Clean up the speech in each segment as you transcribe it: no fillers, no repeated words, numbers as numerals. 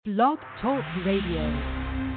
Blog Talk Radio.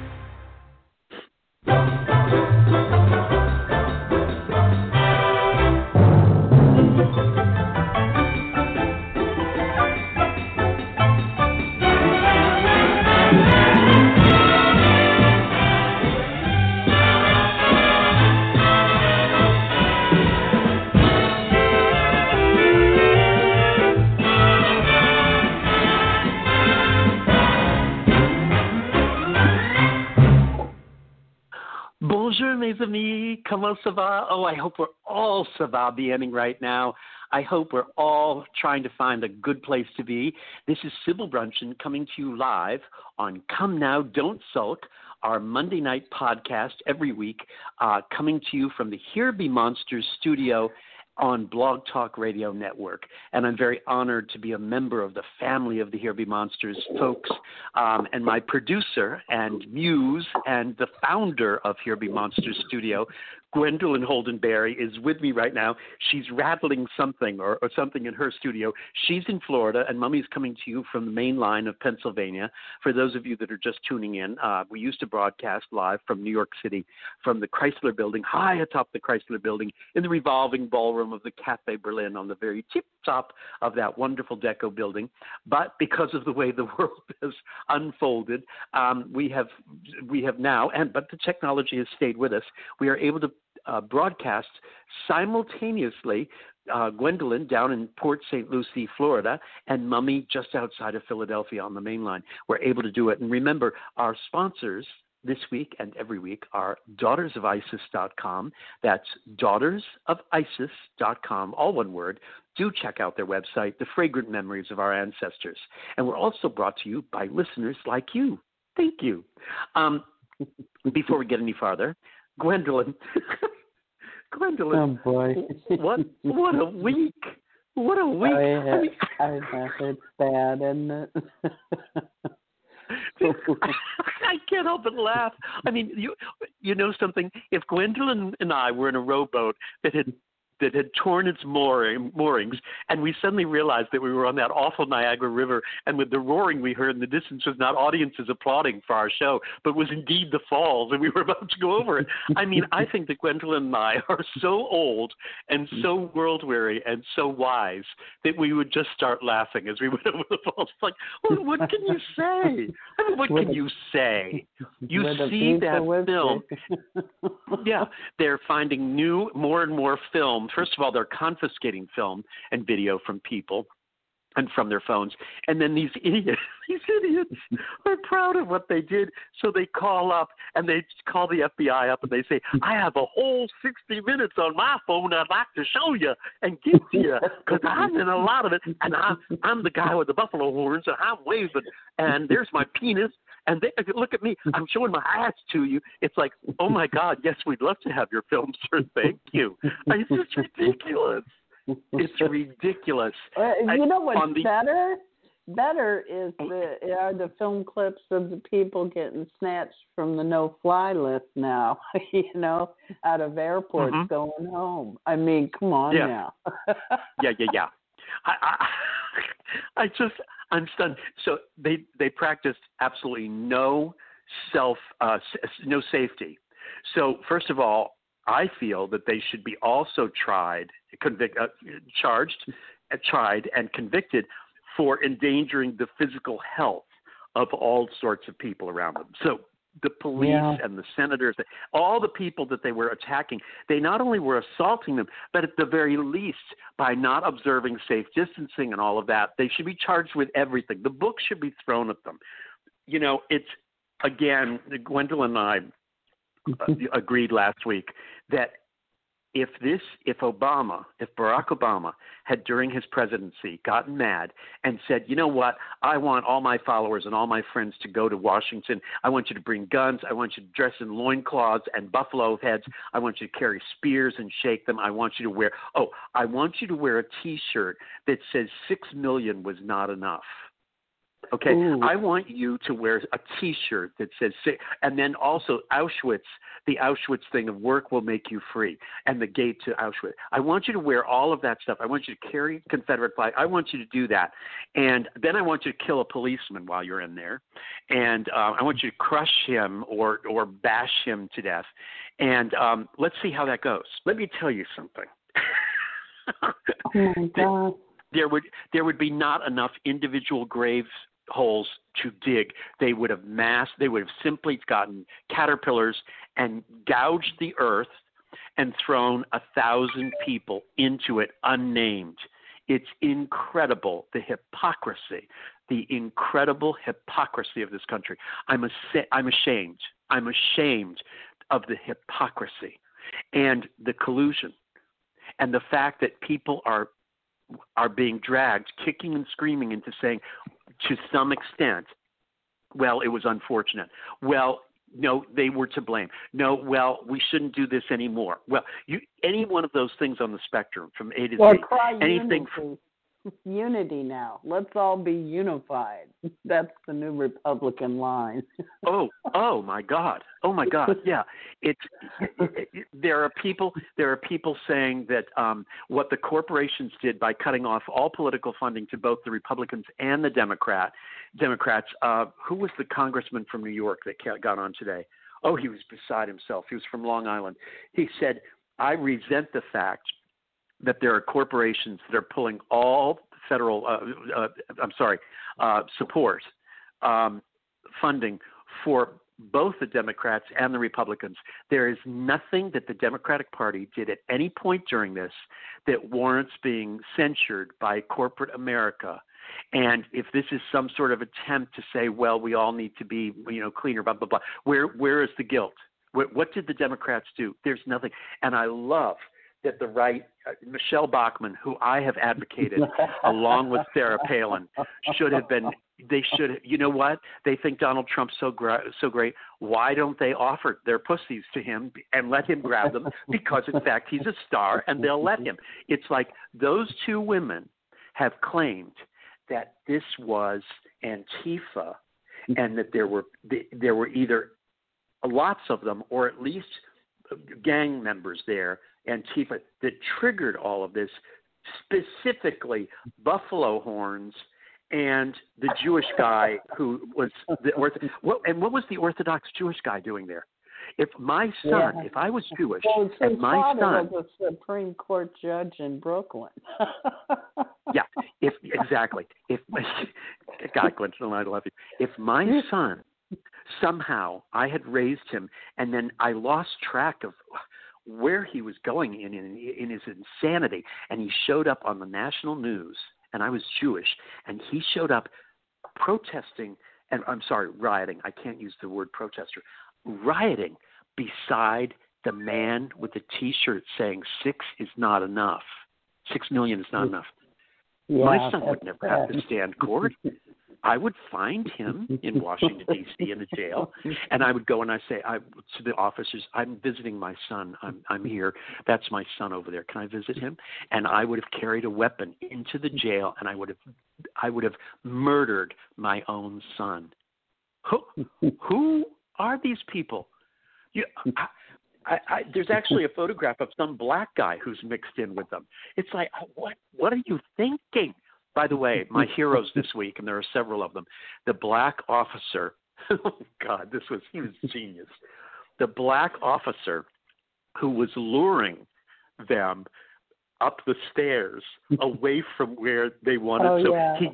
Bonjour, mes amis. Comment ça va? Oh, I hope we're all ça va biening right now. I hope we're all trying to find a good place to be. This is Sybil Brunchen coming to you live on Come Now, Don't Sulk, our Monday night podcast every week, coming to you from the Here Be Monsters studio on Blog Talk Radio Network. And I'm very honored to be a member of the family of the Here Be Monsters folks. And my producer and muse and the founder of Here Be Monsters Studio, Gwendolyn Holdenberry, is with me right now. She's rattling something or something in her studio. She's in Florida, and Mummy's coming to you from the main line of Pennsylvania. For those of you that are just tuning in, we used to broadcast live from New York City, from the Chrysler Building, high atop the Chrysler Building, in the revolving ballroom of the Cafe Berlin on the very tip top of that wonderful deco building. But because of the way the world has unfolded, we have now, but the technology has stayed with us, we are able to broadcast simultaneously, Gwendolyn down in Port St. Lucie, Florida, and Mummy just outside of Philadelphia on the main line. We're able to do it. And remember, our sponsors this week and every week are DaughtersOfIsis.com. That's DaughtersOfIsis.com, all one word. Do check out their website, The Fragrant Memories of Our Ancestors. And we're also brought to you by listeners like you. Thank you. Before we get any farther, Gwendolyn. Oh boy! what a week! What a week! I know it's bad, isn't it? I can't help but laugh. I mean, you know something? If Gwendolyn and I were in a rowboat that had torn its moorings, and we suddenly realized that we were on that awful Niagara River, and with the roaring we heard in the distance was not audiences applauding for our show, but was indeed the falls, and we were about to go over it. I mean, I think that Gwendolyn and I are so old and so world-weary and so wise that we would just start laughing as we went over the falls. It's like, well, what can you say? I mean, what can you say? You see that film. Yeah, they're finding more and more film. First of all, they're confiscating film and video from people and from their phones. And then these idiots are proud of what they did. So they call up and they call the FBI up and they say, I have a whole 60 minutes on my phone I'd like to show you and give to you because I'm in a lot of it. And I'm the guy with the buffalo horns and I'm waving and there's my penis. And they look at me. I'm showing my ass to you. It's like, oh, my God, yes, we'd love to have your film, sir. Thank you. It's just ridiculous. It's ridiculous. You know what's better? Better is the film clips of the people getting snatched from the no-fly list now, out of airports going home. I mean, come on now. Yeah. I'm stunned. So they practiced absolutely no safety. So first of all, I feel that they should be also charged and convicted for endangering the physical health of all sorts of people around them. So the police and the senators, all the people that they were attacking, they not only were assaulting them, but at the very least, by not observing safe distancing and all of that, they should be charged with everything. The book should be thrown at them. It's, again, Gwendolyn and I agreed last week that if Barack Obama had during his presidency gotten mad and said, you know what, I want all my followers and all my friends to go to Washington. I want you to bring guns. I want you to dress in loincloths and buffalo heads. I want you to carry spears and shake them. I want you to wear a T-shirt that says 6 million was not enough. Okay, Ooh. I want you to wear a T-shirt that says, and then also Auschwitz, the Auschwitz thing of work will make you free, and the gate to Auschwitz. I want you to wear all of that stuff. I want you to carry Confederate flag. I want you to do that, and then I want you to kill a policeman while you're in there, and I want you to crush him or bash him to death, and let's see how that goes. Let me tell you something. Oh my God. There would be not enough individual grave holes to dig. They would have simply gotten caterpillars and gouged the earth and thrown 1,000 people into it unnamed. It's incredible, the hypocrisy, the incredible hypocrisy of this country. I'm ashamed. I'm ashamed of the hypocrisy and the collusion and the fact that people are being dragged, kicking and screaming into saying, to some extent, well, it was unfortunate. Well, no, they were to blame. No, well, we shouldn't do this anymore. Well, any one of those things on the spectrum from A to Z. Cry anything unity now. Let's all be unified. That's the new Republican line. Oh my God. Yeah. There are people saying that what the corporations did by cutting off all political funding to both the Republicans and the Democrats. Who was the congressman from New York that got on today? Oh, he was beside himself. He was from Long Island. He said, I resent the fact that there are corporations that are pulling all federal, support, funding for both the Democrats and the Republicans. There is nothing that the Democratic Party did at any point during this that warrants being censured by corporate America. And if this is some sort of attempt to say, well, we all need to be, cleaner, blah, blah, blah, where is the guilt? What did the Democrats do? There's nothing. And I love that the right, Michelle Bachmann, who I have advocated along with Sarah Palin, you know what? They think Donald Trump's so great. Why don't they offer their pussies to him and let him grab them? Because, in fact, he's a star and they'll let him. It's like those two women have claimed that this was Antifa and that there were either lots of them or at least gang members there, Antifa, that triggered all of this, specifically buffalo horns and the Jewish guy who was what was the Orthodox Jewish guy doing there? If my son, if I was Jewish, and my son was a Supreme Court judge in Brooklyn. Yeah, exactly. God, Quentin, I love you. If my son somehow I had raised him, and then I lost track of where he was going in his insanity, and he showed up on the national news, and I was Jewish, and he showed up protesting, and I'm sorry, rioting. I can't use the word protester. Rioting beside the man with the T-shirt saying 6 is not enough. 6 million is not enough. Yeah, my son would never have to stand court. I would find him in Washington, D.C. in the jail, and I would go and I say to the officers, I'm visiting my son. I'm here. That's my son over there. Can I visit him? And I would have carried a weapon into the jail, and I would have murdered my own son. Who are these people? There's actually a photograph of some black guy who's mixed in with them. It's like, what are you thinking? By the way, my heroes this week, and there are several of them, the black officer, oh God, he was genius. The black officer who was luring them up the stairs away from where they wanted.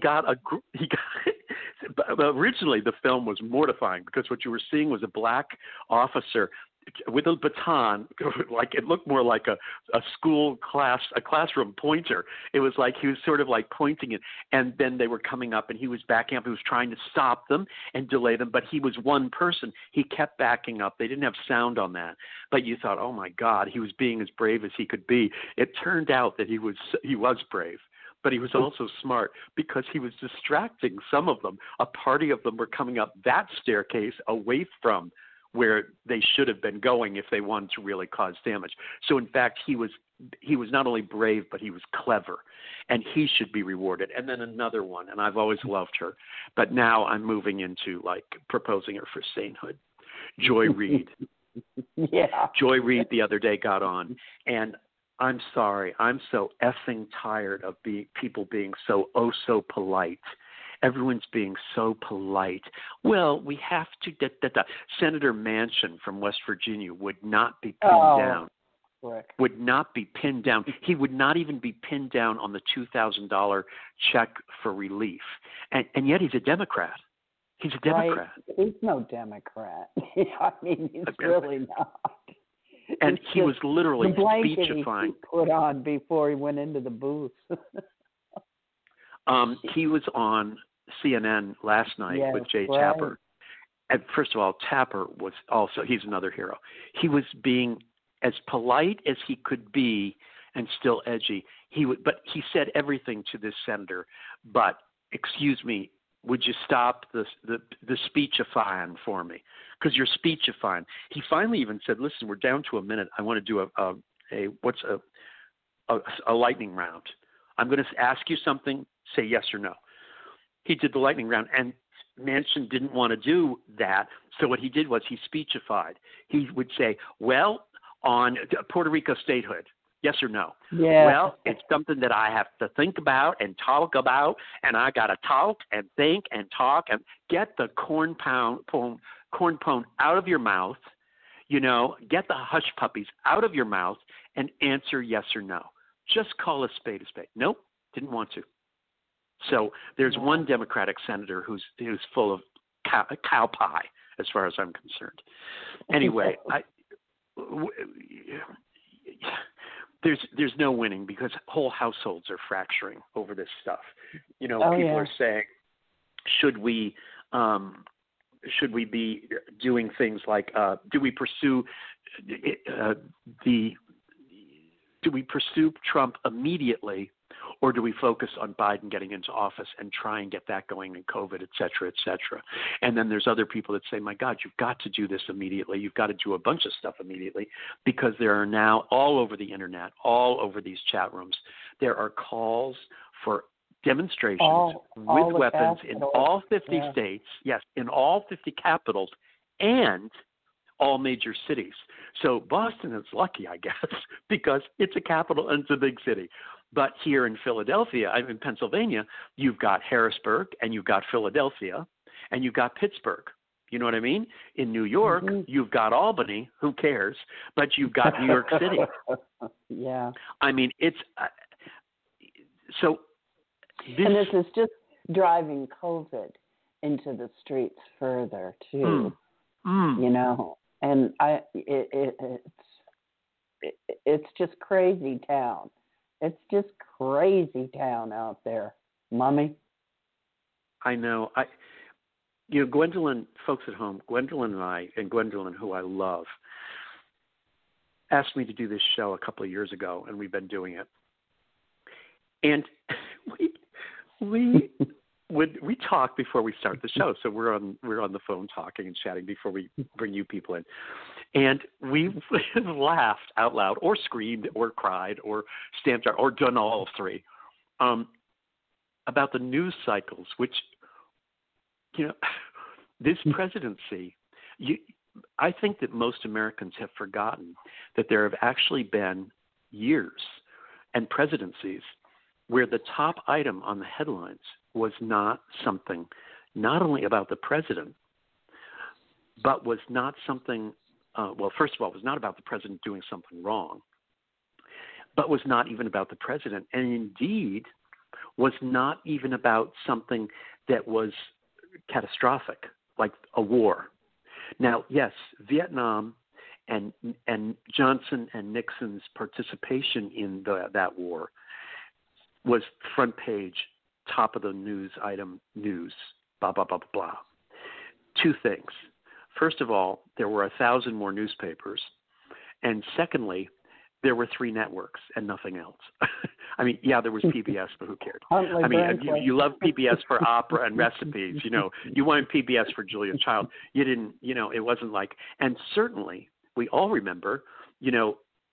Originally the film was mortifying because what you were seeing was a black officer with a baton, like it looked more like a classroom pointer. It was like he was sort of like pointing it, and then they were coming up, and he was backing up. He was trying to stop them and delay them, but he was one person. He kept backing up. They didn't have sound on that, but you thought, oh my God, he was being as brave as he could be. It turned out that he was brave. But he was also smart because he was distracting some of them. A party of them were coming up that staircase away from where they should have been going if they wanted to really cause damage. So, in fact, he was he was not only brave, but he was clever, and he should be rewarded. And then another one, and I've always loved her, but now I'm moving into like proposing her for sainthood. Joy Reid. Yeah. Joy Reid the other day got on, and I'm sorry, I'm so effing tired of people being so polite. Everyone's being so polite. Well, we have to. Senator Manchin from West Virginia would not be pinned down. Correct. Would not be pinned down. He would not even be pinned down on the $2,000 check for relief, and yet he's a Democrat. He's a Democrat. Right. He's no Democrat. I mean, he's really not. And he was literally the blanket speechifying. He put on before he went into the booth. He was on CNN last night with Jay Tapper. And first of all, Tapper was also, he's another hero. He was being as polite as he could be and still edgy. But he said everything to this senator. But, excuse me, would you stop the speechifying for me? Because you're speechifying. He finally even said, listen, we're down to a minute. I want to do a lightning round. I'm going to ask you something, say yes or no. He did the lightning round, and Manchin didn't want to do that. So what he did was he speechified. He would say, well, on Puerto Rico statehood, yes or no? Yeah. Well, it's something that I have to think about and talk about, and I got to talk and think and talk and get the corn pone out of your mouth, get the hush puppies out of your mouth and answer yes or no. Just call a spade a spade. Nope, didn't want to. So there's one Democratic senator who's full of cow pie, as far as I'm concerned. Anyway, there's no winning because whole households are fracturing over this stuff. People are saying, should we be doing things like do we pursue Trump immediately, or do we focus on Biden getting into office and try and get that going in COVID, et cetera, et cetera? And then there's other people that say, my God, you've got to do this immediately. You've got to do a bunch of stuff immediately, because there are now all over the internet, all over these chat rooms, there are calls for demonstrations with weapons in all 50 states, yes, in all 50 capitals and all major cities. So Boston is lucky, I guess, because it's a capital and it's a big city. But here in in Pennsylvania, you've got Harrisburg and you've got Philadelphia and you've got Pittsburgh. You know what I mean? In New York, you've got Albany. Who cares? But you've got New York City. Yeah. I mean, it's so. And this is just driving COVID into the streets further too. And it's just crazy town. It's just crazy town out there, Mommy. I know. Gwendolyn, folks at home, Gwendolyn and I, and Gwendolyn, who I love, asked me to do this show a couple of years ago, and we've been doing it. And we talk before we start the show, so we're on the phone talking and chatting before we bring you people in, and we laughed out loud, or screamed, or cried, or stamped our, or done all three, about the news cycles, which this presidency. I think that most Americans have forgotten that there have actually been years and presidencies where the top item on the headlines was not something not only about the president, but was not something, first of all, was not about the president doing something wrong, but was not even about the president, and indeed was not even about something that was catastrophic, like a war. Now, yes, Vietnam and Johnson and Nixon's participation in that war was front page, top of the news item, news, blah, blah, blah, blah, blah. Two things. First of all, there were 1,000 more newspapers. And secondly, there were 3 networks and nothing else. I mean, yeah, there was PBS, but who cared? I mean, you love PBS for opera and recipes. You wanted PBS for Julia Child. You didn't, it wasn't like, and certainly we all remember,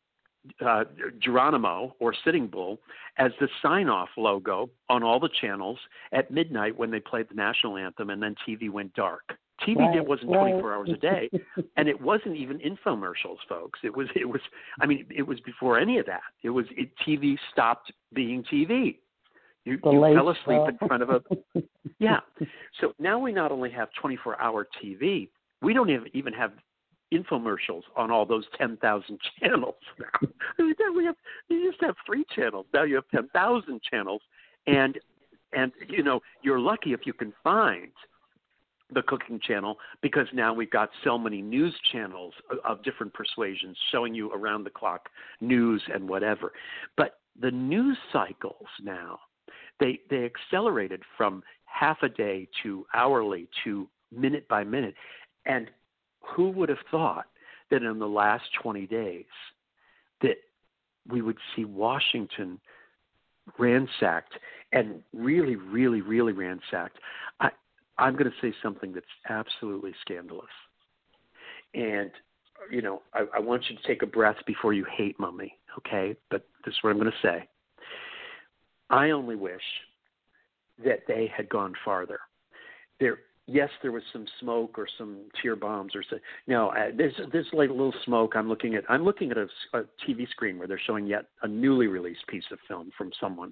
Geronimo or Sitting Bull as the sign-off logo on all the channels at midnight when they played the national anthem, and then TV went dark. TV wasn't 24 hours a day, and it wasn't even infomercials, folks. It was. I mean, it was before any of that. TV stopped being TV. You fell asleep in front of a. Yeah. So now we not only have 24-hour TV, we don't even have infomercials on all those 10,000 channels now. You used to have 3 channels. Now you have 10,000 channels, and you're lucky if you can find the cooking channel, because now we've got so many news channels of different persuasions showing you around the clock news and whatever. But the news cycles now, they accelerated from half a day to hourly to minute by minute. And who would have thought that in the last 20 days that we would see Washington ransacked, and really, really, really ransacked? I'm going to say something that's absolutely scandalous. And, I want you to take a breath before you hate Mummy, okay? But this is what I'm going to say. I only wish that they had gone farther. Yes, there was some smoke or some tear bombs or so. No, there's like a little smoke. I'm looking at a TV screen where they're showing yet a newly released piece of film from someone.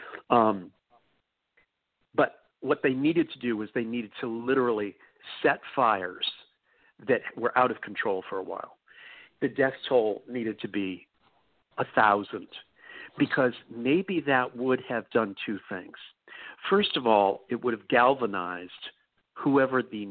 But what they needed to do was they needed to literally set fires that were out of control for a while. The death toll needed to be 1,000, because maybe that would have done 2 things. First of all, it would have galvanized whoever the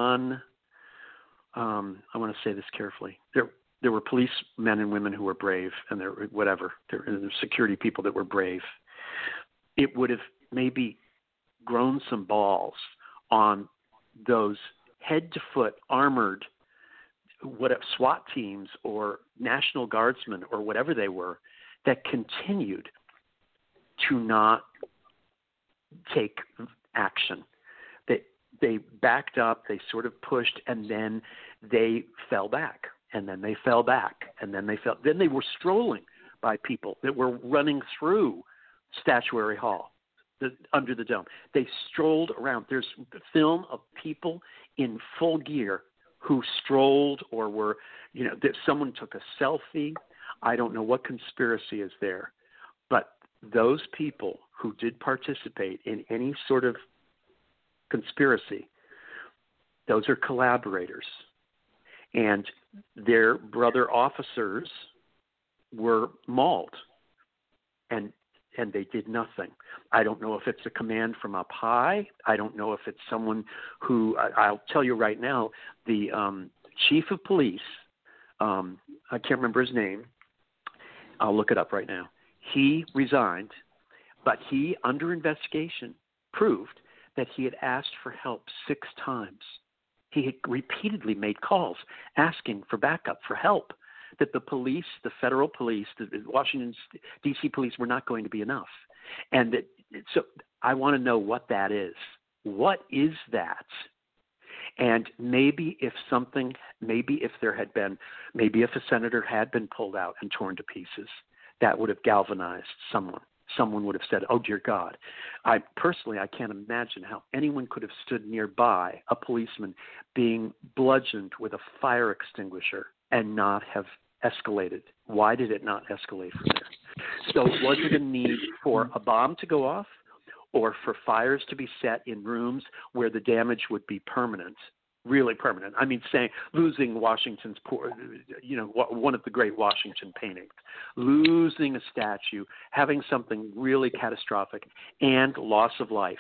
I want to say this carefully. There were police men and women who were brave, and there were security people that were brave. It would have maybe grown some balls on those head-to-foot armored SWAT teams or National Guardsmen or whatever they were that continued to not take action. They backed up, they sort of pushed, and then they fell back, and then they fell back, and then they fell. Then they were strolling by people that were running through Statuary Hall, under the dome. They strolled around. There's film of people in full gear who strolled or were, that someone took a selfie. I don't know what conspiracy is there, but those people who did participate in any sort of conspiracy, those are collaborators, and their brother officers were mauled, and they did nothing. I don't know if it's a command from up high. I don't know if it's someone who, I'll tell you right now, the chief of police, I can't remember his name. I'll look it up right now. He resigned, but he, under investigation, proved that he had asked for help 6 times. He had repeatedly made calls asking for backup, for help, that the police, the federal police, the Washington, D.C. police were not going to be enough. And so I want to know what that is. What is that? And maybe if a senator had been pulled out and torn to pieces, that would have galvanized someone. Someone would have said, "Oh, dear God." I can't imagine how anyone could have stood nearby a policeman being bludgeoned with a fire extinguisher and not have escalated. Why did it not escalate from there? So was it a need for a bomb to go off, or for fires to be set in rooms where the damage would be permanent? Really permanent. I mean, losing Washington's one of the great Washington paintings, losing a statue, having something really catastrophic, and loss of life.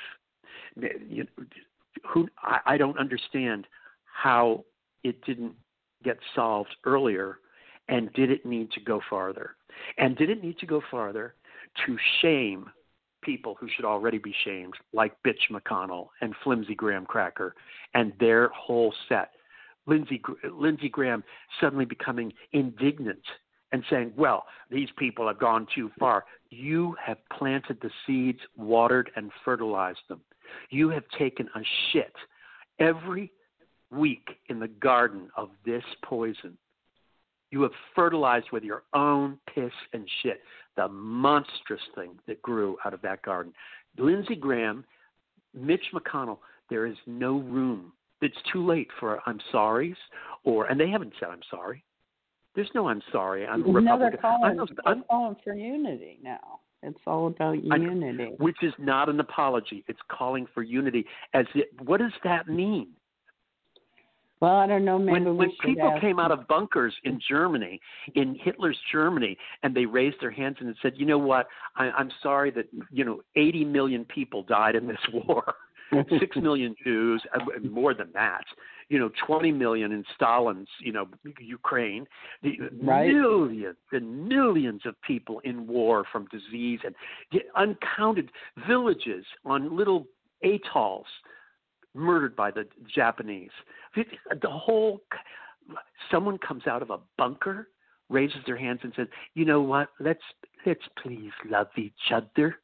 I don't understand how it didn't get solved earlier, and did it need to go farther? And did it need to go farther to shame people who should already be shamed, like Bitch McConnell and Flimsy Graham Cracker and their whole set? Lindsey Graham suddenly becoming indignant and saying, well, these people have gone too far. You have planted the seeds, watered and fertilized them. You have taken a shit every week in the garden of this poison. You have fertilized with your own piss and shit the monstrous thing that grew out of that garden. Lindsey Graham, Mitch McConnell, there is no room. It's too late for I'm sorries, and they haven't said I'm sorry. There's no I'm sorry. I'm Republican. They're calling for unity now. It's all about unity. Which is not an apology. It's calling for unity. What does that mean? Well, I don't know. Maybe when people came out of bunkers in Germany, in Hitler's Germany, and they raised their hands and said, you know what, I'm sorry that, 80 million people died in this war. 6 million Jews, more than that. 20 million in Stalin's, Ukraine. Right. Millions and millions of people in war from disease and uncounted villages on little atolls murdered by the Japanese. Someone comes out of a bunker, raises their hands and says, you know what, let's please love each other.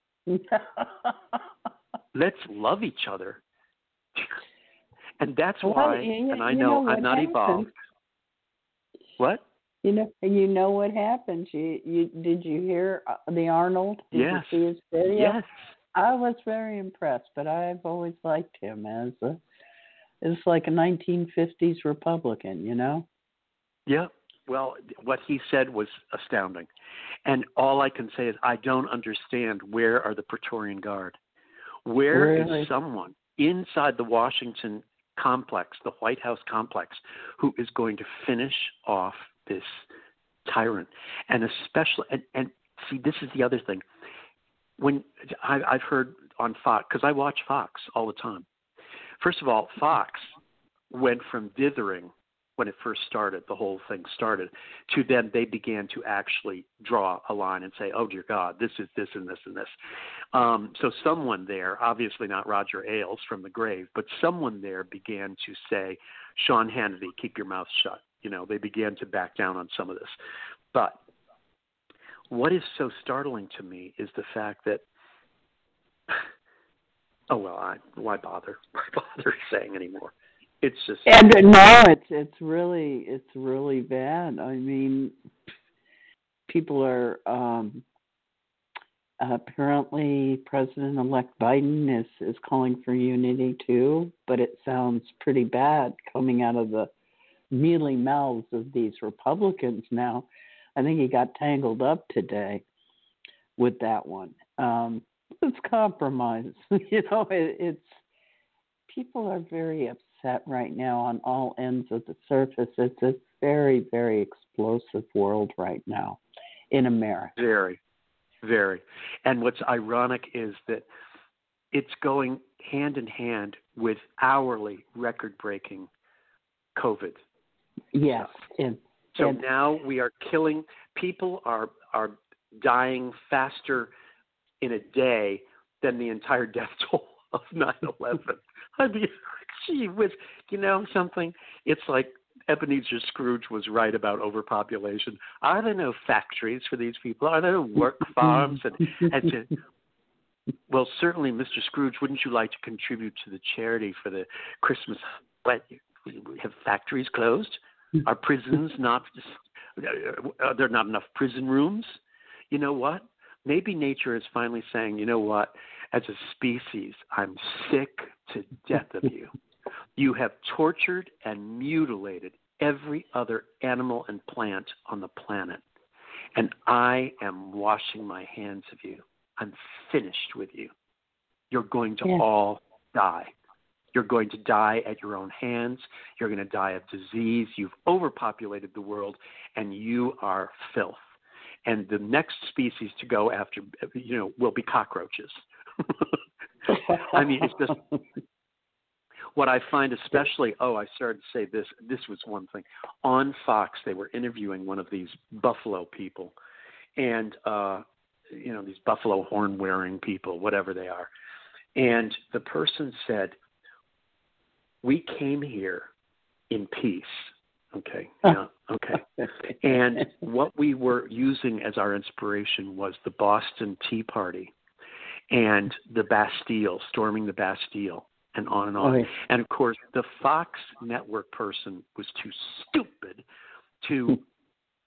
Let's love each other. And that's why, and I know I'm not evolved. What? You know what happened? Did you hear the Arnold? Did Yes. you see his video? Yes. I was very impressed, but I've always liked him it's like a 1950s Republican, Yeah. Well, what he said was astounding. And all I can say is I don't understand where are the Praetorian Guard. Where is someone inside the Washington complex, the White House complex, who is going to finish off this tyrant? And especially, and see, this is the other thing. When I've heard on Fox, because I watch Fox all the time. First of all, Fox went from dithering when it first started, the whole thing started, to then they began to actually draw a line and say, oh, dear God, this is this and this and this. So someone there, obviously not Roger Ailes from the grave, but someone there began to say, Sean Hannity, keep your mouth shut. They began to back down on some of this. But what is so startling to me is the fact that, why bother? Why bother saying anymore? It's just it's really bad. I mean, people are apparently President-elect Biden is calling for unity too, but it sounds pretty bad coming out of the mealy mouths of these Republicans now. I think he got tangled up today with that one. It's compromise. It's people are very upset right now on all ends of the surface. It's a very, very explosive world right now in America. Very, very. And what's ironic is that it's going hand in hand with hourly record-breaking COVID. Yes. So now we are killing, people are dying faster in a day than the entire death toll of 9/11. I mean, gee whiz, something? It's like Ebenezer Scrooge was right about overpopulation. Are there no factories for these people? Are there no work farms? Well, certainly, Mr. Scrooge, wouldn't you like to contribute to the charity for the Christmas? What, have factories closed? Are prisons not? Are there not enough prison rooms? You know what? Maybe nature is finally saying, you know what? As a species, I'm sick to death of you. You have tortured and mutilated every other animal and plant on the planet. And I am washing my hands of you. I'm finished with you. You're going to all die. You're going to die at your own hands. You're going to die of disease. You've overpopulated the world, and you are filth. And the next species to go after, will be cockroaches. I mean, it's just what I find especially, I started to say this. This was one thing. On Fox, they were interviewing one of these buffalo people, and, these buffalo horn-wearing people, whatever they are. And the person said, we came here in peace. Okay. Yeah. Okay. And what we were using as our inspiration was the Boston Tea Party and the Bastille, storming the Bastille, and on and on. Right. And of course, the Fox network person was too stupid to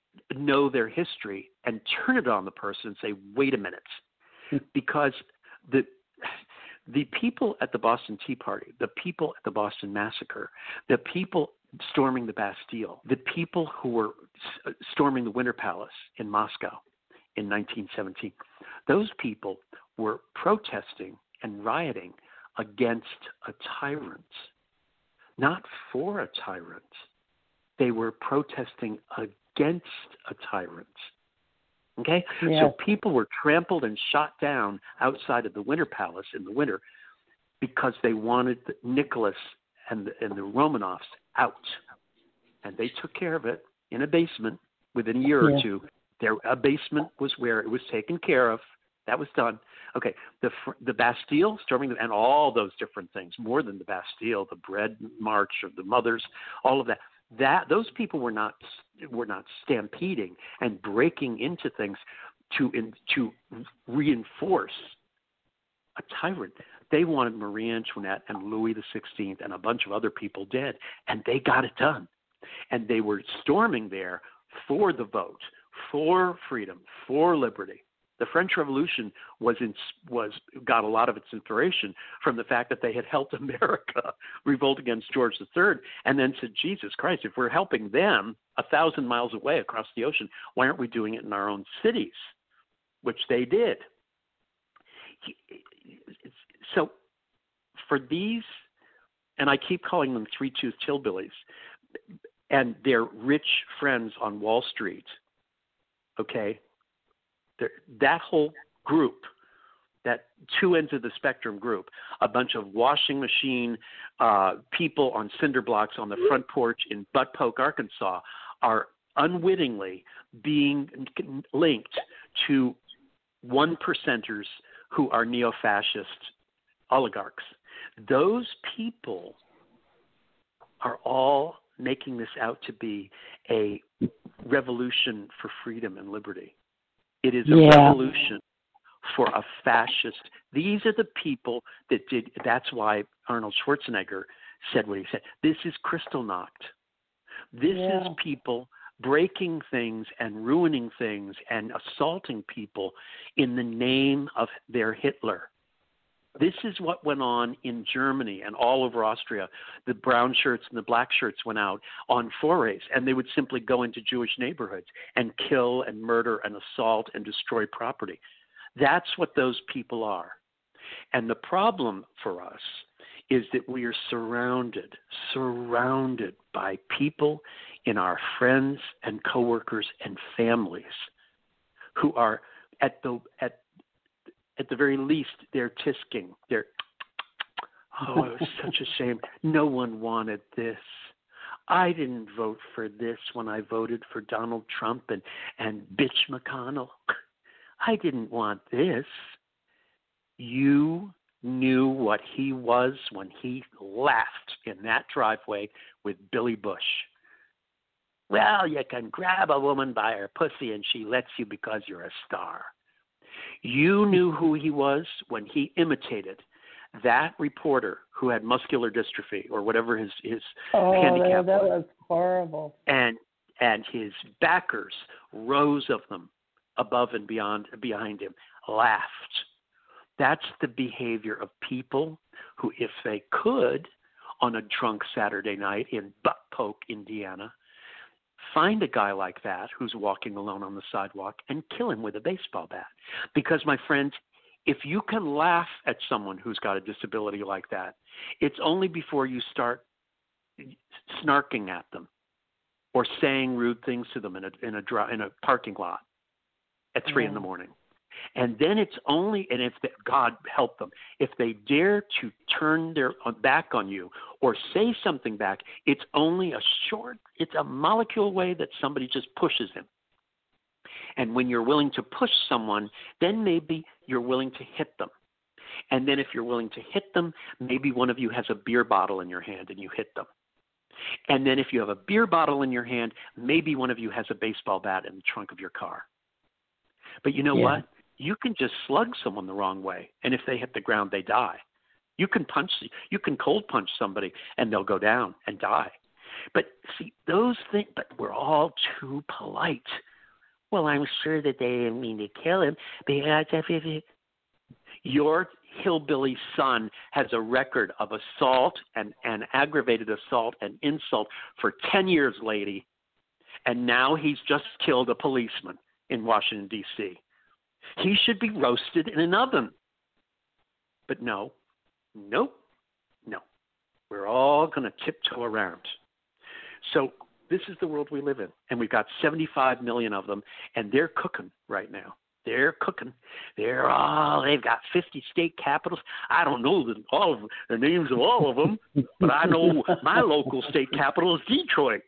know their history and turn it on the person and say, wait a minute, because the people at the Boston Tea Party, the people at the Boston Massacre, the people storming the Bastille, the people who were storming the Winter Palace in Moscow in 1917, those people were protesting and rioting against a tyrant, not for a tyrant. They were protesting against a tyrant. Okay? Yeah. So people were trampled and shot down outside of the Winter Palace in the winter because they wanted Nicholas and the Romanovs out. And they took care of it in a basement within a year or two. A basement was where it was taken care of. That was done. Okay, the Bastille, storming, and all those different things, more than the Bastille, the Bread March of the Mothers, all of that. Those people were not stampeding and breaking into things to reinforce a tyrant. They wanted Marie Antoinette and Louis XVI and a bunch of other people dead, and they got it done. And they were storming there for the vote, for freedom, for liberty. The French Revolution got a lot of its inspiration from the fact that they had helped America revolt against George III, and then said, Jesus Christ, if we're helping them 1,000 miles away across the ocean, why aren't we doing it in our own cities? Which they did. So for these, and I keep calling them three-toothed hillbillies, and their rich friends on Wall Street, okay, that whole group, that two ends of the spectrum group, a bunch of washing machine people on cinder blocks on the front porch in Butt Poke, Arkansas, are unwittingly being linked to 1%ers who are neo-fascist oligarchs. Those people are all making this out to be a revolution for freedom and liberty. It is a revolution for a fascist. These are the people that did. That's why Arnold Schwarzenegger said what he said. This is Kristallnacht. This is people breaking things and ruining things and assaulting people in the name of their Hitler. This is what went on in Germany and all over Austria. The brown shirts and the black shirts went out on forays, and they would simply go into Jewish neighborhoods and kill and murder and assault and destroy property. That's what those people are. And the problem for us is that we are surrounded by people in our friends and coworkers and families who are at the very least, they're tisking. They're, oh, it was such a shame. No one wanted this. I didn't vote for this when I voted for Donald Trump and bitch McConnell. I didn't want this. You knew what he was when he laughed in that driveway with Billy Bush. Well, you can grab a woman by her pussy and she lets you because you're a star. You knew who he was when he imitated that reporter who had muscular dystrophy or whatever his handicap that was. Was horrible. And his backers, rows of them above and behind him, laughed. That's the behavior of people who, if they could, on a drunk Saturday night in Butt Poke, Indiana, find a guy like that who's walking alone on the sidewalk and kill him with a baseball bat. Because, my friends, if you can laugh at someone who's got a disability like that, it's only before you start snarking at them or saying rude things to them in a parking lot at 3 in the morning. And then it's only, and if God help them, if they dare to turn their back on you or say something back, it's only it's a molecule way that somebody just pushes him. And when you're willing to push someone, then maybe you're willing to hit them. And then if you're willing to hit them, maybe one of you has a beer bottle in your hand and you hit them. And then if you have a beer bottle in your hand, maybe one of you has a baseball bat in the trunk of your car. But you know what? You can just slug someone the wrong way, and if they hit the ground, they die. You can cold punch somebody, and they'll go down and die. But see, those things, but we're all too polite. Well, I'm sure that they didn't mean to kill him. Your hillbilly son has a record of assault and aggravated assault and insult for 10 years, lady. And now he's just killed a policeman in Washington, D.C. He should be roasted in an oven. But no. We're all going to tiptoe around. So this is the world we live in. And we've got 75 million of them, and they're cooking right now. They're cooking. They've got 50 state capitals. I don't know the names of all of them, but I know my local state capital is Detroit.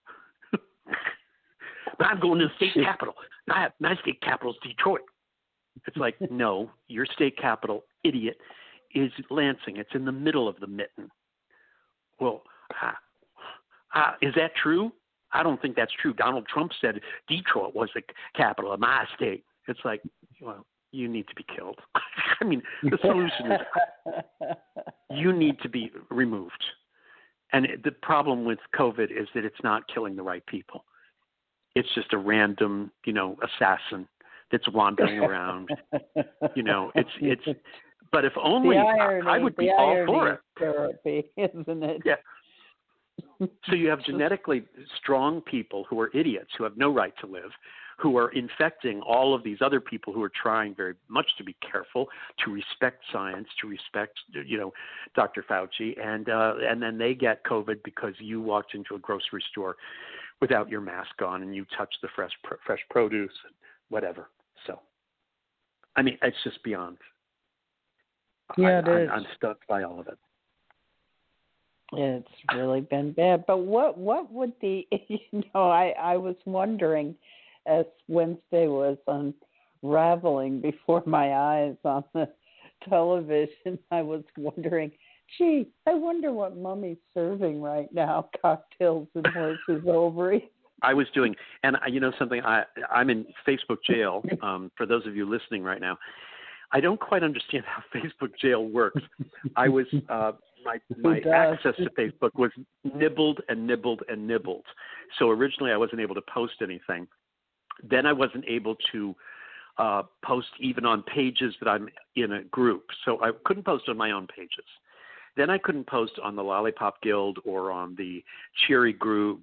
But I'm going to the state capital. My state capital is Detroit. It's like, no, your state capital, idiot, is Lansing. It's in the middle of the mitten. Well, is that true? I don't think that's true. Donald Trump said Detroit was the capital of my state. It's like, well, you need to be killed. I mean, the solution is you need to be removed. And the problem with COVID is that it's not killing the right people. It's just a random, assassin that's wandering around. It's. But if only I would be all for it. Therapy, isn't it? Yeah. So you have genetically strong people who are idiots, who have no right to live, who are infecting all of these other people who are trying very much to be careful, to respect science, to respect, Dr. Fauci, and then they get COVID because you walked into a grocery store without your mask on and you touched the fresh produce and whatever. So, I mean, it's just beyond. Yeah, it is. I'm stuck by all of it. It's really been bad. But what would I was wondering as Wednesday was unraveling before my eyes on the television, I was wondering, gee, I wonder what Mummy's serving right now, cocktails and horses ovaries. I was doing, and something, I'm in Facebook jail. For those of you listening right now, I don't quite understand how Facebook jail works. I was my access to Facebook was nibbled and nibbled and nibbled. So originally I wasn't able to post anything. Then I wasn't able to post even on pages that I'm in a group. So I couldn't post on my own pages. Then I couldn't post on the Lollipop Guild or on the Cherry Grove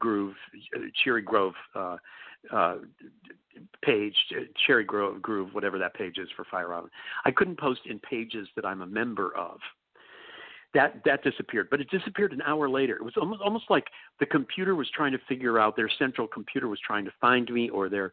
page, Cherry Groove, whatever that page is for Fire Island. I couldn't post in pages that I'm a member of. That disappeared, but it disappeared an hour later. It was almost like the computer was trying to figure out, their central computer was trying to find me, or their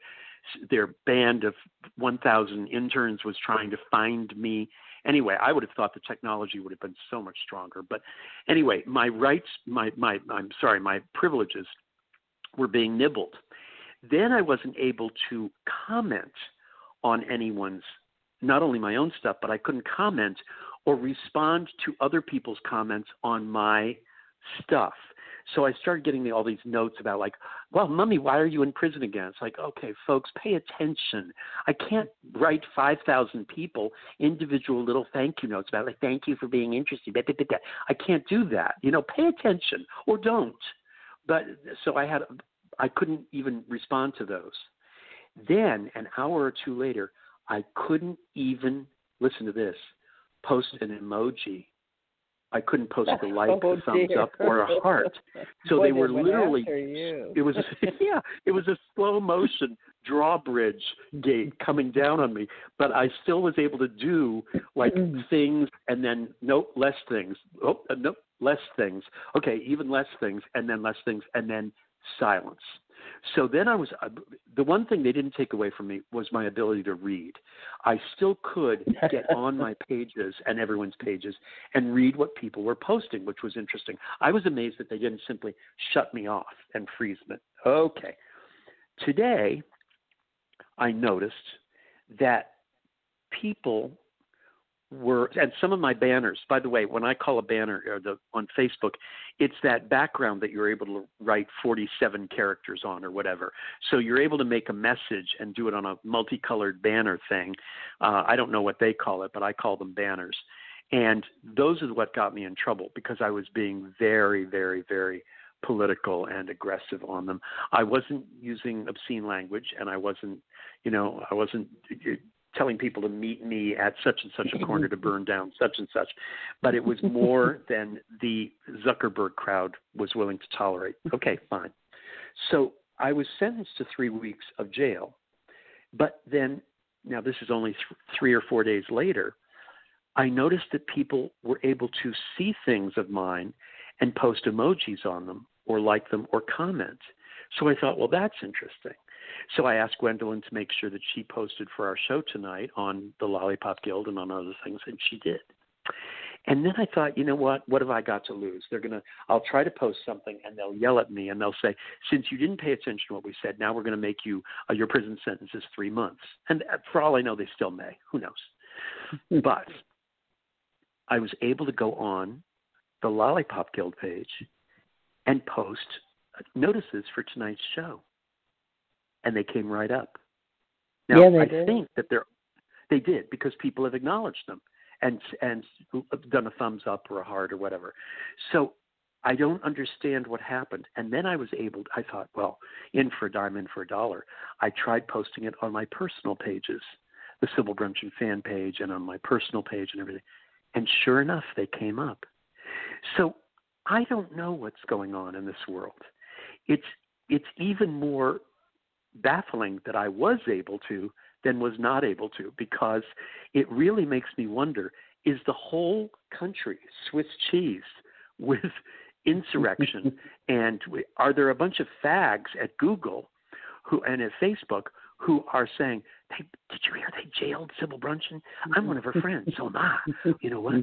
band of 1,000 interns was trying to find me. Anyway, I would have thought the technology would have been so much stronger. But anyway, my rights, my privileges were being nibbled. Then I wasn't able to comment on anyone's, not only my own stuff, but I couldn't comment or respond to other people's comments on my stuff. So I started getting all these notes about like, well, Mummy, why are you in prison again? It's like, okay, folks, pay attention. I can't write 5,000 people individual little thank you notes about like, thank you for being interested. I can't do that. Pay attention or don't. But so I couldn't even respond to those. Then an hour or two later, I couldn't even, listen to this, post an emoji. I couldn't post a like, a thumbs up, or a heart. So they were literally, it was a slow motion drawbridge gate coming down on me. But I still was able to do like things and then nope, less things. Oh, nope, less things. Okay, even less things and then less things and then silence. So then I was, the one thing they didn't take away from me was my ability to read. I still could get on my pages and everyone's pages and read what people were posting, which was interesting. I was amazed that they didn't simply shut me off and freeze me. Okay. Today, I noticed that people were, and some of my banners, by the way, when I call a banner on Facebook, it's that background that you're able to write 47 characters on or whatever. So you're able to make a message and do it on a multicolored banner thing. I don't know what they call it, but I call them banners. And those is what got me in trouble because I was being very, very, very political and aggressive on them. I wasn't using obscene language, and I wasn't telling people to meet me at such and such a corner to burn down such and such. But it was more than the Zuckerberg crowd was willing to tolerate. Okay, fine. So I was sentenced to 3 weeks of jail. But then, now this is only 3 or 4 days later, I noticed that people were able to see things of mine and post emojis on them or like them or comment. So I thought, well, that's interesting. So I asked Gwendolyn to make sure that she posted for our show tonight on the Lollipop Guild and on other things, and she did. And then I thought, you know what have I got to lose? I'll try to post something and they'll yell at me and they'll say, since you didn't pay attention to what we said, now we're going to make you, your prison sentence is 3 months. And for all I know, they still may. Who knows? But I was able to go on the Lollipop Guild page and post notices for tonight's show. And they came right up. Now, I think that they did because people have acknowledged them and done a thumbs up or a heart or whatever. So I don't understand what happened. And then I thought, well, in for a dime, in for a dollar. I tried posting it on my personal pages, the Sybil Bruncheon fan page and on my personal page and everything. And sure enough, they came up. So I don't know what's going on in this world. It's even more baffling that I was able to than was not able to, because it really makes me wonder, is the whole country Swiss cheese with insurrection? And are there a bunch of fags at Google and at Facebook who are saying, hey, did you hear they jailed Sybil Bruncheon? I'm one of her friends, so am I. You know what?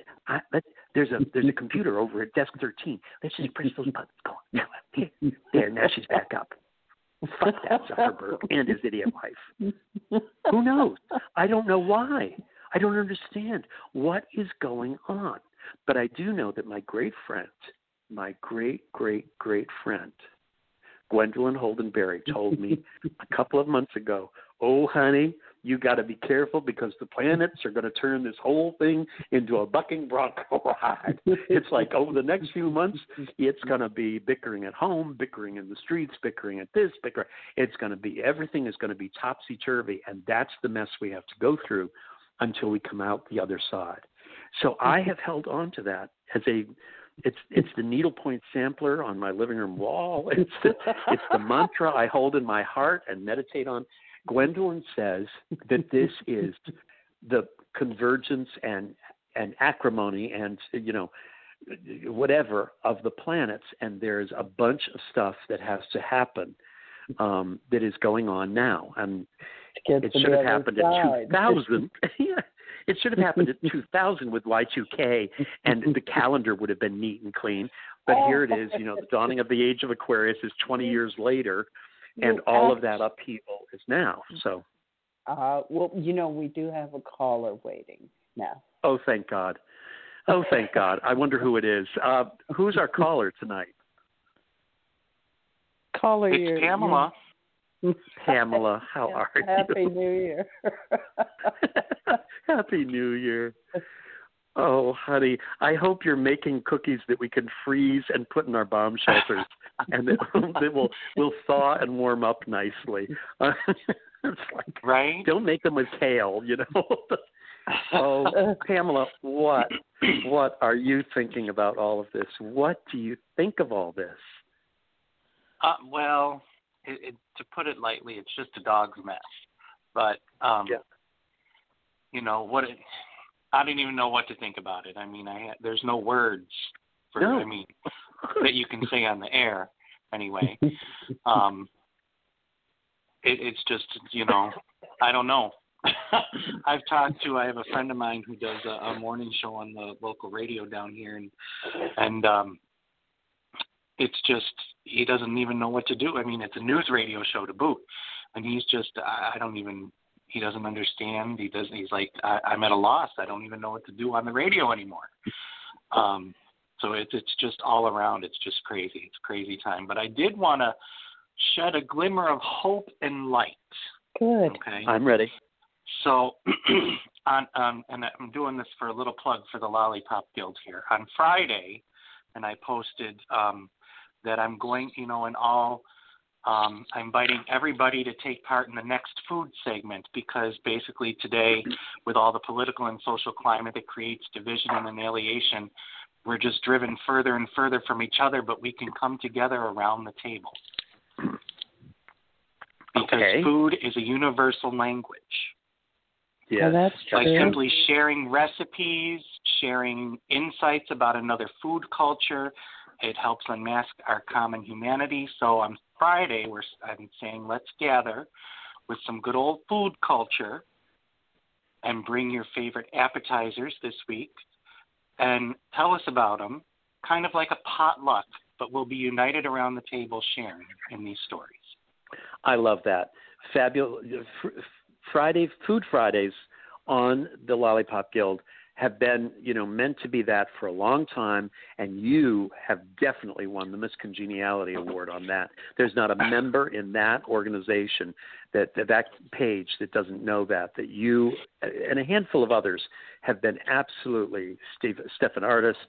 There's a computer over at desk 13. Let's just press those buttons. Go on. There, now she's back up. Fuck that Zuckerberg and his idiot wife. Who knows? I don't know why. I don't understand what is going on. But I do know that my great friend, my great friend, Gwendolyn Holden Berry, told me a couple of months ago, oh, honey, you got to be careful because the planets are going to turn this whole thing into a bucking bronco ride. It's like over the next few months, it's going to be bickering at home, bickering in the streets, bickering at this, bickering. Everything is going to be topsy-turvy, and that's the mess we have to go through until we come out the other side. So I have held on to that as it's the needlepoint sampler on my living room wall. It's the mantra I hold in my heart and meditate on. Gwendolyn says that this is the convergence and acrimony and, whatever of the planets, and there's a bunch of stuff that has to happen that is going on now. And it should have happened in 2000. It should have happened in 2000 with Y2K, and the calendar would have been neat and clean. But here it is, the dawning of the age of Aquarius is 20 years later, and all of that upheaval is now. So, well, we do have a caller waiting now. Oh, thank God. Oh, thank God. I wonder who it is. Who's our caller tonight? Caller, it's Pamela. Pamela, how are you? Happy New Year. Happy New Year. Oh, honey, I hope you're making cookies that we can freeze and put in our bomb shelters, and that will thaw and warm up nicely. It's like, right? Don't make them with kale, Oh, Pamela, what are you thinking about all of this? What do you think of all this? Well, to put it lightly, it's just a dog's mess. But I don't even know what to think about it. I mean, there's no words for that you can say on the air. Anyway, it's just I don't know. I have a friend of mine who does a morning show on the local radio down here, and it's just he doesn't even know what to do. I mean, it's a news radio show to boot, and he's just he doesn't understand. He's like, I'm at a loss. I don't even know what to do on the radio anymore. So it's just all around. It's just crazy. It's a crazy time. But I did want to shed a glimmer of hope and light. Good. Okay. I'm ready. So, and I'm doing this for a little plug for the Lollipop Guild here. On Friday, and I posted that I'm going, and all, I'm inviting everybody to take part in the next food segment, because basically today, with all the political and social climate that creates division and annihilation, we're just driven further and further from each other, but we can come together around the table. Because food is a universal language. Yeah, that's by true. simply sharing recipes, sharing insights about another food culture, it helps unmask our common humanity. So on Friday, I'm saying let's gather with some good old food culture and bring your favorite appetizers this week and tell us about them, kind of like a potluck, but we'll be united around the table sharing in these stories. I love that. Fabulous. Food Fridays on the Lollipop Guild have been, meant to be that for a long time, and you have definitely won the Miss Congeniality Award on that. There's not a member in that organization that page that doesn't know that you and a handful of others have been absolutely. Stefan Artist,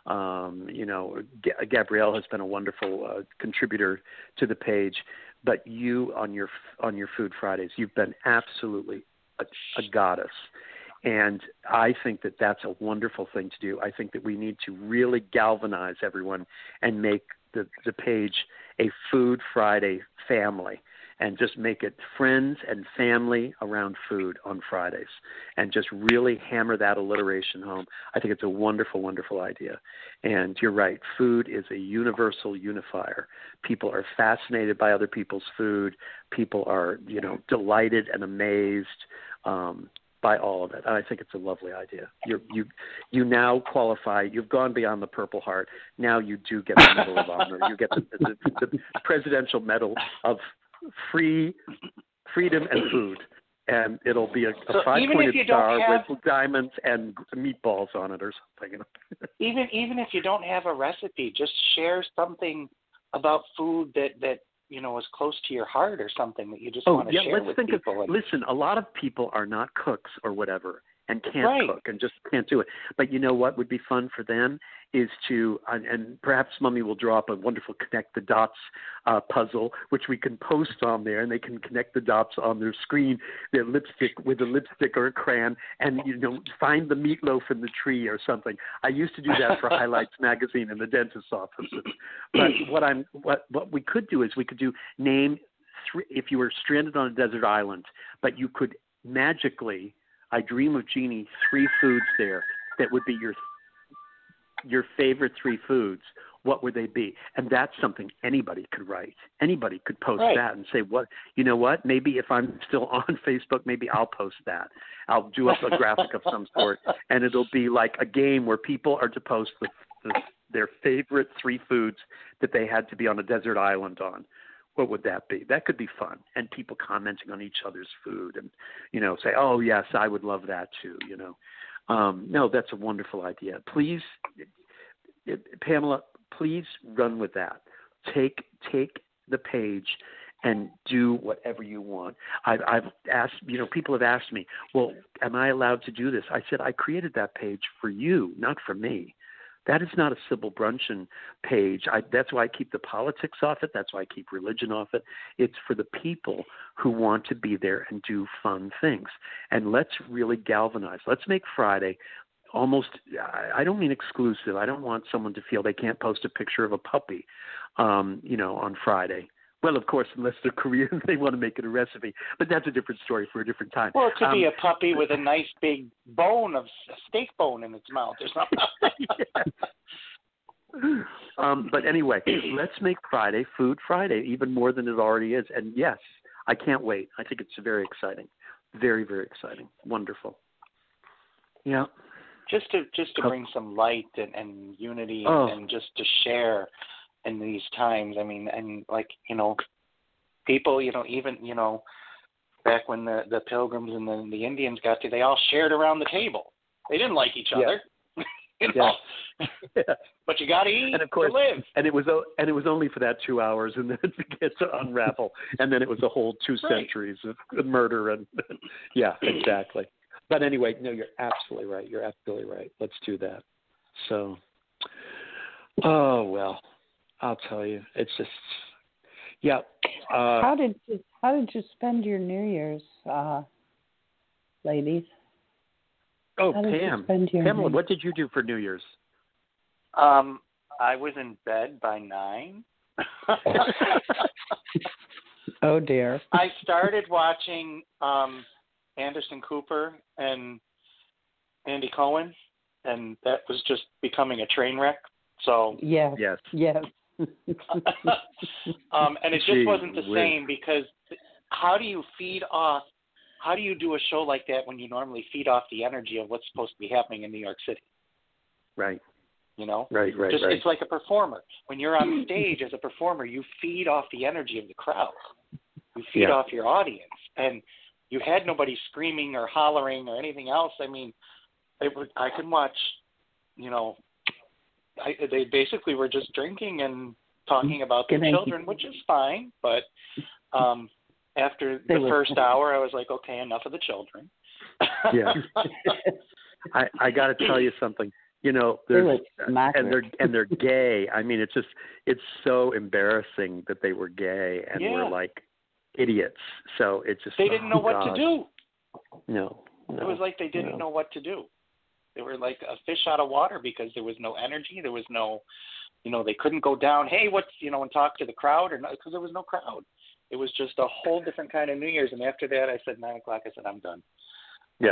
Gabrielle has been a wonderful contributor to the page. But you on your Food Fridays, you've been absolutely a goddess. And I think that that's a wonderful thing to do. I think that we need to really galvanize everyone and make the page a Food Friday family, and just make it friends and family around food on Fridays, and just really hammer that alliteration home. I think it's a wonderful, wonderful idea. And you're right, food is a universal unifier. People are fascinated by other people's food. People are, delighted and amazed by all of it. And I think it's a lovely idea. You now qualify. You've gone beyond the Purple Heart. Now you do get the Medal of Honor. You get the Presidential Medal of freedom and food, and it'll be a 5-pointed star with diamonds and meatballs on it or something. Even if you don't have a recipe, just share something about food that is close to your heart, or something that you just want to share with people. Listen, a lot of people are not cooks or whatever, and can't cook and just can't do it. But you know what would be fun for them is to, and perhaps Mummy will draw up a wonderful connect the dots puzzle, which we can post on there, and they can connect the dots on their screen, their lipstick with a lipstick or a crayon, and find the meatloaf in the tree or something. I used to do that for Highlights magazine in the dentist's office. But what we could do is we could do name three, if you were stranded on a desert island, but you could magically, I dream of Jeannie, 3 foods there that would be your favorite 3 foods. What would they be? And that's something anybody could write. Anybody could post that and say, what, maybe if I'm still on Facebook, maybe I'll post that. I'll do up a graphic of some sort, and it'll be like a game where people are to post their favorite 3 foods that they had to be on a desert island on. What would that be? That could be fun. And people commenting on each other's food and, say, oh, yes, I would love that too, No, that's a wonderful idea. Please, Pamela, please run with that. Take the page and do whatever you want. I've asked, people have asked me, well, am I allowed to do this? I said, I created that page for you, not for me. That is not a Sybil Bruncheon page. That's why I keep the politics off it. That's why I keep religion off it. It's for the people who want to be there and do fun things. And let's really galvanize. Let's make Friday almost, I don't mean exclusive. I don't want someone to feel they can't post a picture of a puppy, on Friday. Well, of course, unless they're Korean, they want to make it a recipe. But that's a different story for a different time. Well, it could be a puppy with a nice big bone of steak bone in its mouth or something. But anyway, let's make Friday Food Friday, even more than it already is. And yes, I can't wait. I think it's very exciting. Very, very exciting. Wonderful. Yeah. Just to bring some light and unity and just to share in these times. I mean, and people, even, back when the Pilgrims and the Indians got to, they all shared around the table. They didn't like each other, but you got to eat, and of course, to live. And it was only for that 2 hours, and then it began to unravel, and then it was a whole 2 centuries of murder and exactly. But anyway, no, you're absolutely right. You're absolutely right. Let's do that. So, oh well. I'll tell you, it's just, yeah. How did you spend your New Year's, ladies? Oh, Pam, Pamela, what did you do for New Year's? I was in bed by 9. Oh dear. I started watching Anderson Cooper and Andy Cohen, and that was just becoming a train wreck. So yes. And it just wasn't the same, because how do you do a show like that when you normally feed off the energy of what's supposed to be happening in New York City? Right. You know? Right. It's like a performer. When you're on stage as a performer, you feed off the energy of the crowd. You feed off your audience. And you had nobody screaming or hollering or anything else. I mean, I can watch, you know, they basically were just drinking and talking about their children, which is fine. But after the first hour, I was like, okay, enough of the children. Yeah. I got to tell you something. You know, they're gay. I mean, it's so embarrassing that they were gay and were like idiots. So it's just, they didn't know what to do. No. It was like they didn't know what to do. They were like a fish out of water, because there was no energy. There was no, you know, they couldn't go down, hey, and talk to the crowd, because there was no crowd. It was just a whole different kind of New Year's. And after that, I said 9 o'clock. I said, I'm done. Yeah.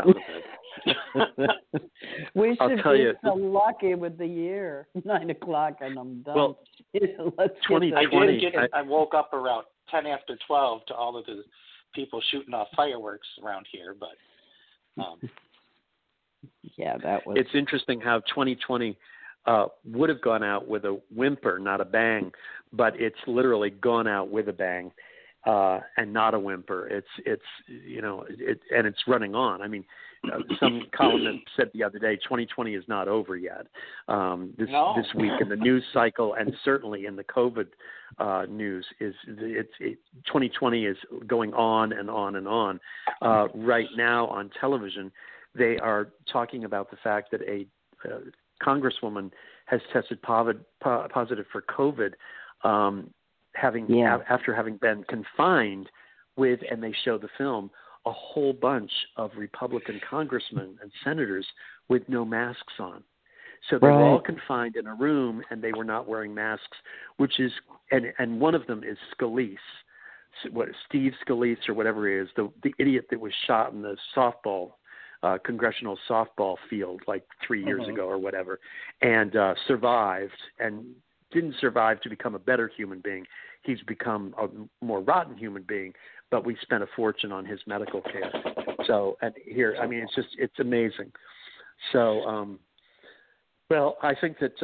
We should be so lucky with the year. 9 o'clock and I'm done. Well, let's 2020. I woke up around 10 after 12 to all of the people shooting off fireworks around here, but yeah, that was. It's interesting how 2020 would have gone out with a whimper, not a bang, but it's literally gone out with a bang. And not a whimper. It's you know, and it's running on. I mean, some columnist said the other day, 2020 is not over yet. This week in the news cycle, and certainly in the COVID news, 2020 is going on and on and on. Right now on television, they are talking about the fact that a congresswoman has tested positive for COVID. After having been confined with, and they show the film, a whole bunch of Republican congressmen and senators with no masks on. So they were all confined in a room, and they were not wearing masks, which is, and one of them is Scalise, Steve Scalise or whatever he is, the idiot that was shot in the softball, congressional softball field like 3 years ago or whatever, and survived, and didn't survive to become a better human being. He's become a more rotten human being, but we spent a fortune on his medical care. So, and here, I mean, it's amazing. So, well, I think that,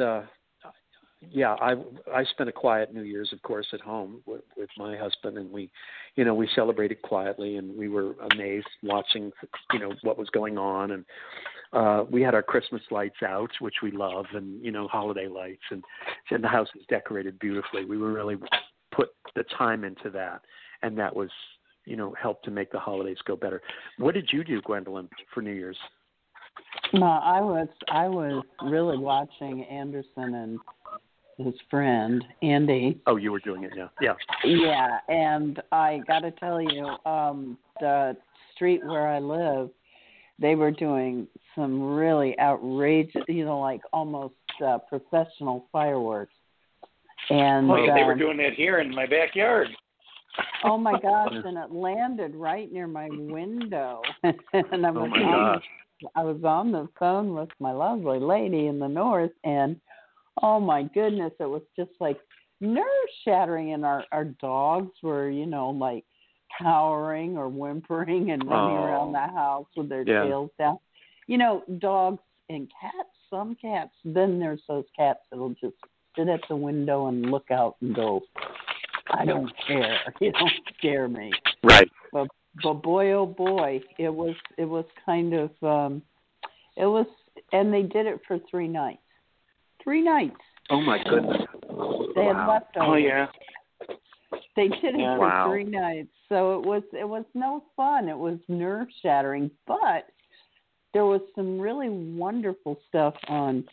I spent a quiet New Year's, of course, at home with my husband, and we celebrated quietly, and we were amazed watching, what was going on. And we had our Christmas lights out, which we love, and, holiday lights, and the house was decorated beautifully. We were really put the time into that, and that was, helped to make the holidays go better. What did you do, Gwendolyn, for New Year's? No, I was really watching Anderson and his friend Andy. Oh, you were doing it, yeah. Yeah, and I got to tell you, the street where I live, they were doing some really outrageous, like almost professional fireworks. And they were doing that here in my backyard. Oh my gosh! And it landed right near my window, and I was on the phone with my lovely lady in the north, and oh my goodness, it was just like nerve-shattering. And our dogs were, like cowering or whimpering and running around the house with their tails down. Dogs and cats. Some cats. Then there's those cats that'll just sit at the window and look out and go, I don't care. You don't scare me. Right. But boy, oh boy, it was kind of it was, and they did it for 3 nights. 3 nights. Oh my goodness. They had leftovers. Oh yeah. They did it for 3 nights. So it was no fun. It was nerve shattering, but there was some really wonderful stuff on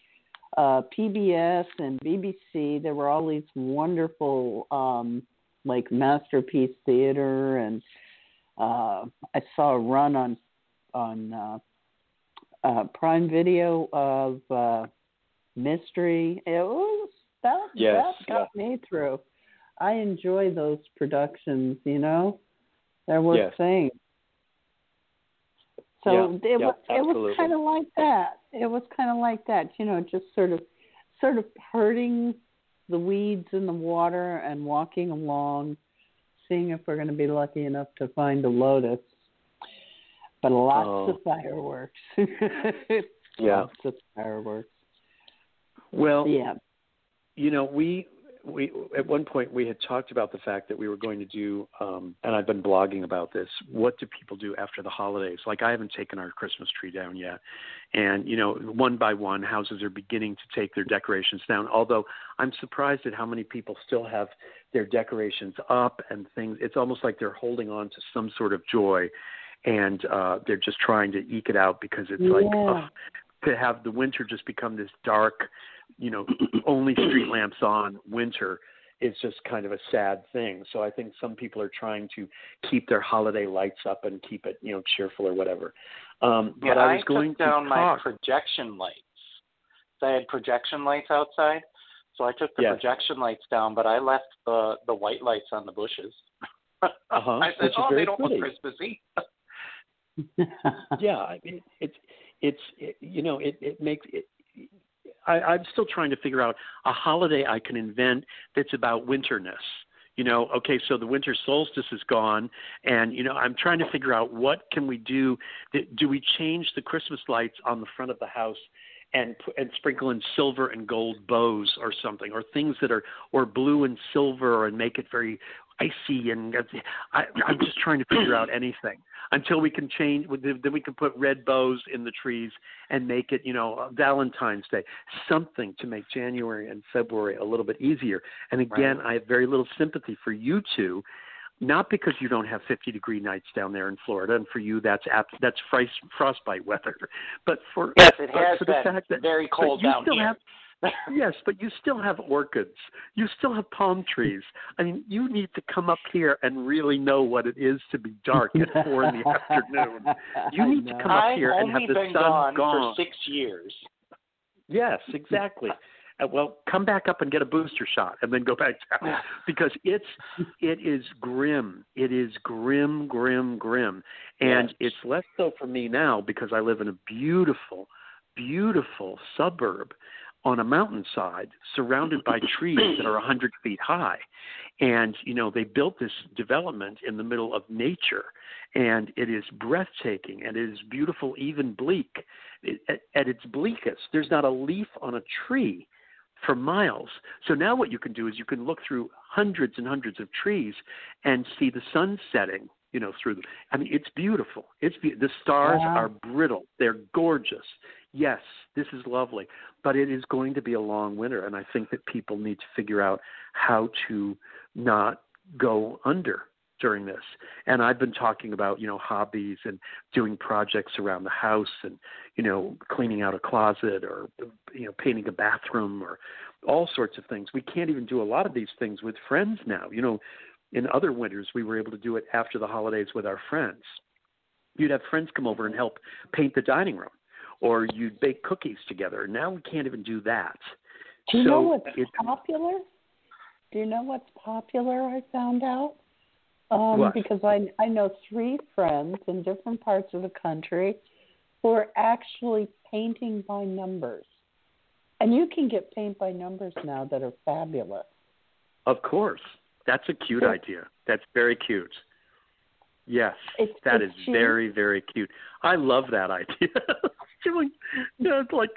PBS and BBC. There were all these wonderful, like Masterpiece Theater, and I saw a run on Prime Video of Mystery. It was that got me through. I enjoy those productions. They're worth seeing. So it was kind of like that. It was kind of like that, just sort of herding the weeds in the water and walking along, seeing if we're going to be lucky enough to find a lotus. But lots of fireworks. Lots of fireworks. Well, we at one point we had talked about the fact that we were going to do, and I've been blogging about this, what do people do after the holidays? Like, I haven't taken our Christmas tree down yet. And, one by one, houses are beginning to take their decorations down, although I'm surprised at how many people still have their decorations up and things. It's almost like they're holding on to some sort of joy, and they're just trying to eke it out because it's to have the winter just become this dark, only street lamps on winter is just kind of a sad thing. So I think some people are trying to keep their holiday lights up and keep it, cheerful or whatever. But I was going took down to my projection lights. So I had projection lights outside, so I took the projection lights down, but I left the white lights on the bushes. I said, they don't look Christmassy. It makes it. I'm still trying to figure out a holiday I can invent that's about winterness. So the winter solstice is gone, and, I'm trying to figure out what can we do. Do we change the Christmas lights on the front of the house and sprinkle in silver and gold bows or something, or things that are, or blue and silver, and make it very icy, and I'm just trying to figure out anything until we can change. Then we can put red bows in the trees and make it, Valentine's Day, something to make January and February a little bit easier. And again, I have very little sympathy for you two, not because you don't have 50-degree nights down there in Florida, and for you that's frostbite weather, but for it has for been the fact that very cold down here. Yes, but you still have orchids. You still have palm trees. I mean, you need to come up here and really know what it is to be dark at 4 in the afternoon. You need to come up here and have the sun gone for 6 years. Yes, exactly. Well, come back up and get a booster shot and then go back down, because it is grim. It is grim. And it's less so for me now because I live in a beautiful, beautiful suburb on a mountainside surrounded by trees that are 100 feet high. And, they built this development in the middle of nature, and it is breathtaking, and it is beautiful, even bleak. At its bleakest, there's not a leaf on a tree for miles. So now what you can do is you can look through hundreds and hundreds of trees and see the sun setting, through them. I mean, it's beautiful. The stars are brittle. They're gorgeous. Yes, this is lovely, but it is going to be a long winter, and I think that people need to figure out how to not go under during this. And I've been talking about, hobbies and doing projects around the house and, cleaning out a closet or, painting a bathroom or all sorts of things. We can't even do a lot of these things with friends now. In other winters, we were able to do it after the holidays with our friends. You'd have friends come over and help paint the dining room, or you'd bake cookies together. Now we can't even do that. Do you know what's popular? Do you know what's popular, I found out? Because I know 3 friends in different parts of the country who are actually painting by numbers. And you can get paint by numbers now that are fabulous. Of course. That's a cute idea. That's very cute. Yes, that is very, very cute. I love that idea. It's like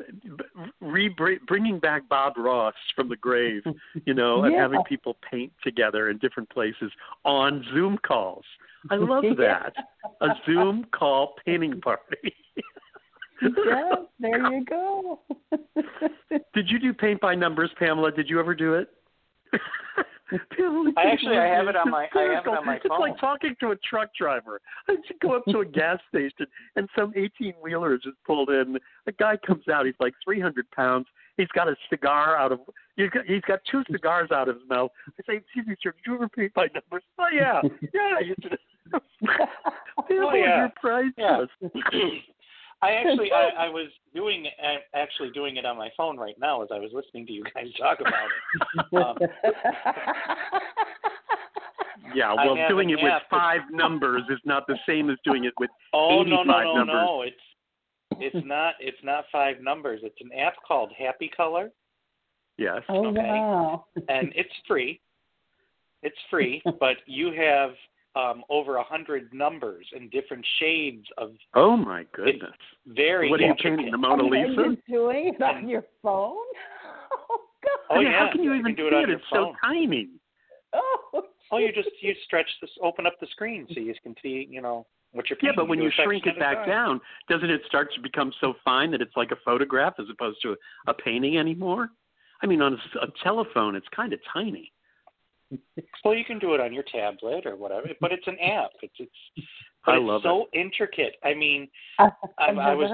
bringing back Bob Ross from the grave, and having people paint together in different places on Zoom calls. I love that. A Zoom call painting party. Yeah, there you go. Did you do paint by numbers, Pamela? Did you ever do it? I have it on my phone. It's like talking to a truck driver. I just go up to a gas station and some 18-wheeler is just pulled in. A guy comes out. He's like 300 pounds. he's got a cigar out of. He's got 2 cigars out of his mouth. I say, excuse me, sir, did you ever pay my numbers? Oh yeah, You did. You're priceless. Yeah. I was doing it on my phone right now as I was listening to you guys talk about it. Yeah, well, doing it with 5 numbers is not the same as doing it with 85 numbers. No, it's not 5 numbers. It's an app called Happy Color. Yes. Oh, okay. wow. And it's free. It's free, but you have over 100 numbers and different shades of. Oh my goodness! Very. What are you painting, the Mona Lisa? Are you doing it on your phone? Oh God! I mean, how can you even see it? It's so tiny. Oh, you stretch this, open up the screen so you can see, what you're painting. Yeah, but when you shrink it back down, doesn't it start to become so fine that it's like a photograph as opposed to a painting anymore? I mean, on a telephone, it's kind of tiny. Well, you can do it on your tablet or whatever, but it's an app. I love so intricate. I mean, I was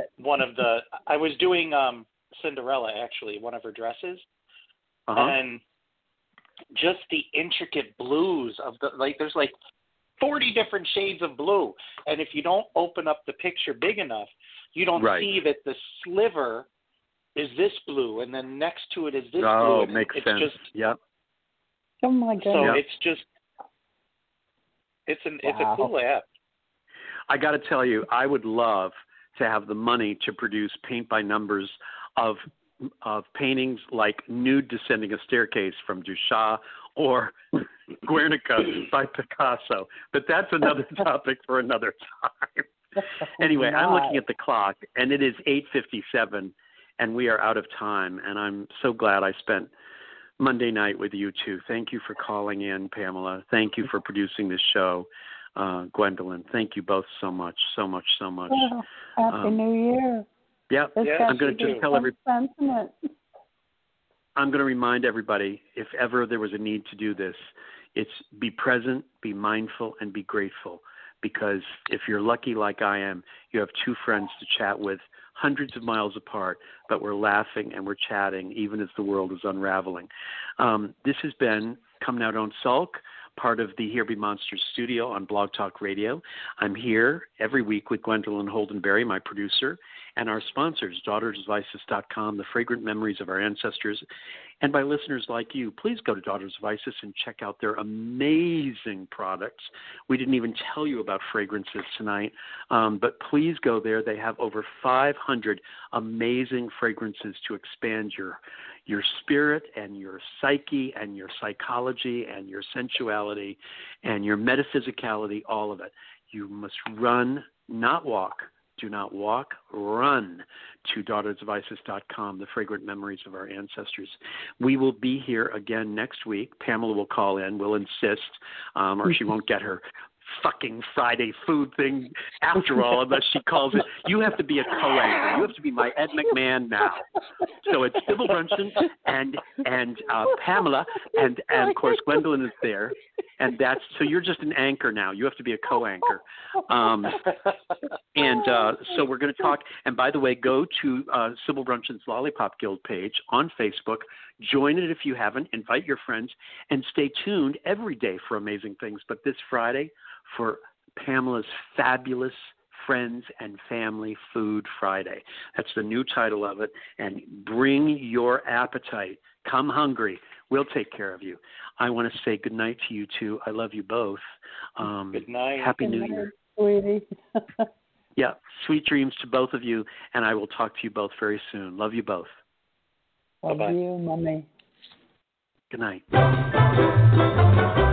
doing Cinderella, actually, one of her dresses, and just the intricate blues of there's 40 different shades of blue, and if you don't open up the picture big enough, you don't see that the sliver is this blue, and then next to it is this blue. Oh, it makes sense. Yep. Oh my goodness. So it's a cool app. I got to tell you, I would love to have the money to produce paint by numbers of paintings like Nude Descending a Staircase from Duchamp or Guernica by Picasso. But that's another topic for another time. Anyway, I'm looking at the clock, and it is 8:57, and we are out of time. And I'm so glad I spent Monday night with you two. Thank you for calling in, Pamela. Thank you for producing this show, Gwendolyn. Thank you both so much, so much, so much. Well, Happy New Year. Yeah, I'm going to just tell everybody. Sentiment. I'm going to remind everybody, if ever there was a need to do this, it's be present, be mindful, and be grateful. Because if you're lucky like I am, you have 2 friends to chat with, hundreds of miles apart, but we're laughing and we're chatting even as the world is unraveling. This has been Come Now Don't Sulk, part of the Here Be Monsters studio on Blog Talk Radio. I'm here every week with Gwendolyn Holdenberry, my producer, and our sponsors, daughtersofIsis.com, the fragrant memories of our ancestors. And by listeners like you, please go to Daughters of Isis and check out their amazing products. We didn't even tell you about fragrances tonight, but please go there. They have over 500 amazing fragrances to expand your spirit and your psyche and your psychology and your sensuality and your metaphysicality, all of it. You must run, not walk. Do not walk, run to daughtersofIsis.com, the fragrant memories of our ancestors. We will be here again next week. Pamela will call in, will insist, or she won't get her fucking Friday food thing after all unless she calls it. You have to be a co-anchor. You have to be my Ed McMahon now. So it's Sybil Brunson and Pamela and of course Gwendolyn is there, and so you're just an anchor now. You have to be a co-anchor. So we're going to talk. And by the way, go to Sybil Brunson's Lollipop Guild page on Facebook. Join it if you haven't. Invite your friends and stay tuned every day for amazing things. But this Friday, for Pamela's fabulous Friends and Family Food Friday. That's the new title of it. And bring your appetite. Come hungry. We'll take care of you. I want to say good night to you two. I love you both. Good night. Happy New Year. Sweetie. Yeah, sweet dreams to both of you, and I will talk to you both very soon. Love you both. Love you, Mommy. Good night.